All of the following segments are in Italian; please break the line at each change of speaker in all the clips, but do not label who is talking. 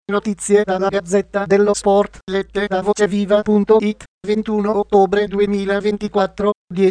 Notizie dalla Gazzetta dello Sport, lette da voceviva.it, 21 ottobre 2024,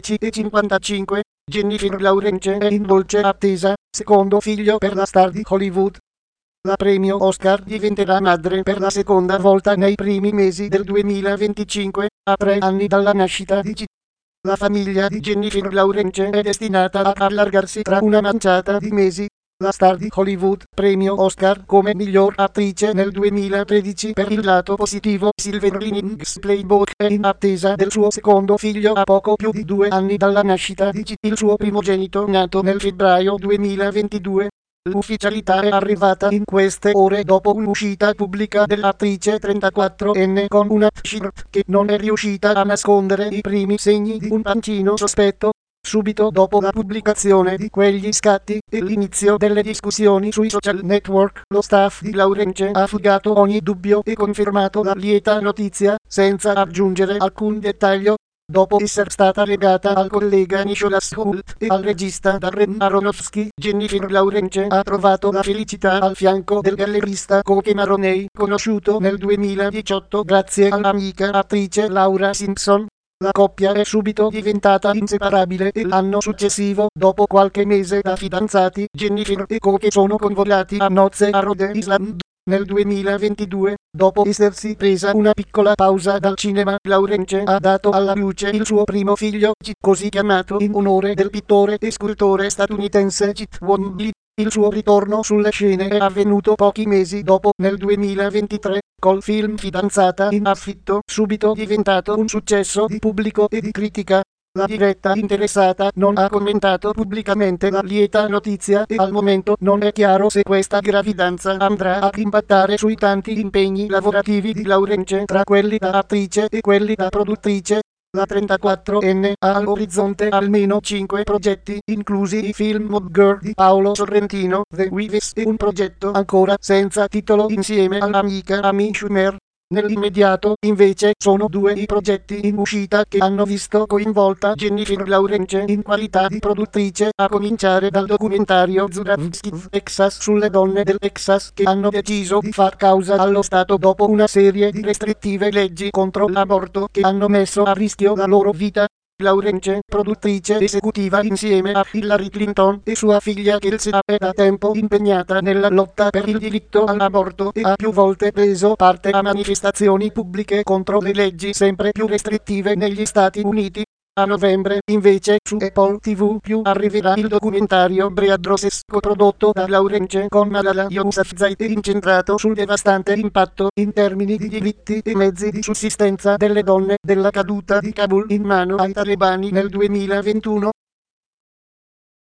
10:55. Jennifer Lawrence è in dolce attesa, secondo figlio per la star di Hollywood. La premio Oscar diventerà madre per la seconda volta nei primi mesi del 2025, a 3 anni dalla nascita di La famiglia di Jennifer Lawrence è destinata ad allargarsi tra una manciata di mesi. La star di Hollywood, premio Oscar come miglior attrice nel 2013 per il lato positivo Silver Linings Playbook, è in attesa del suo secondo figlio a poco più di 2 anni dalla nascita di il suo primogenito nato nel febbraio 2022. L'ufficialità è arrivata in queste ore dopo un'uscita pubblica dell'attrice 34enne con una t-shirt che non è riuscita a nascondere i primi segni di un pancino sospetto. Subito dopo la pubblicazione di quegli scatti e l'inizio delle discussioni sui social network, lo staff di Lawrence ha fugato ogni dubbio e confermato la lieta notizia, senza aggiungere alcun dettaglio. Dopo essere stata legata al collega Nicholas Hoult e al regista Darren Aronofsky, Jennifer Lawrence ha trovato la felicità al fianco del gallerista Coke Maroney, conosciuto nel 2018 grazie all'amica attrice Laura Simpson. La coppia è subito diventata inseparabile e l'anno successivo, dopo qualche mese da fidanzati, Jennifer e Coke sono convocati a nozze a Rhode Island. Nel 2022, dopo essersi presa una piccola pausa dal cinema, Lawrence ha dato alla luce il suo primo figlio, così chiamato in onore del pittore e scultore statunitense Chet Wombley. Il suo ritorno sulle scene è avvenuto pochi mesi dopo, nel 2023, col film Fidanzata in affitto, subito diventato un successo di pubblico e di critica. La diretta interessata non ha commentato pubblicamente la lieta notizia e al momento non è chiaro se questa gravidanza andrà ad impattare sui tanti impegni lavorativi di Lawrence, tra quelli da attrice e quelli da produttrice. La 34enne ha all'orizzonte almeno 5 progetti, inclusi i film Mob Girl di Paolo Sorrentino, The Wives e un progetto ancora senza titolo insieme all'amica Amy Schumer. Nell'immediato, invece, sono 2 i progetti in uscita che hanno visto coinvolta Jennifer Lawrence in qualità di produttrice, a cominciare dal documentario Zuravskiv Texas sulle donne del Texas che hanno deciso di far causa allo Stato dopo una serie di restrittive leggi contro l'aborto che hanno messo a rischio la loro vita. Lawrence, produttrice esecutiva insieme a Hillary Clinton e sua figlia Kelsey, è da tempo impegnata nella lotta per il diritto all'aborto e ha più volte preso parte a manifestazioni pubbliche contro le leggi sempre più restrittive negli Stati Uniti. A novembre, invece, su Apple TV+ arriverà il documentario Bread Roses, coprodotto da Lawrence con Malala Yousafzai e incentrato sul devastante impatto, in termini di diritti e mezzi di sussistenza delle donne, della caduta di Kabul in mano ai talebani nel 2021.